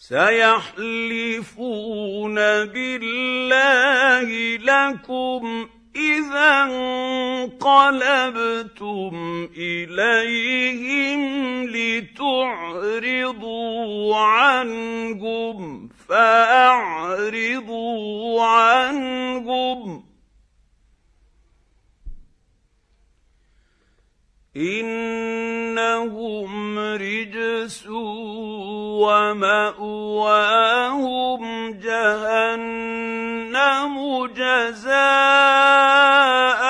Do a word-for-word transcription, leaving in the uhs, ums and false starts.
سيحلفون بالله لكم إذا انقلبتم إليهم لتعرضوا عنهم فأعرضوا عنهم إنهم رجس ومأواهم جهنم جزاء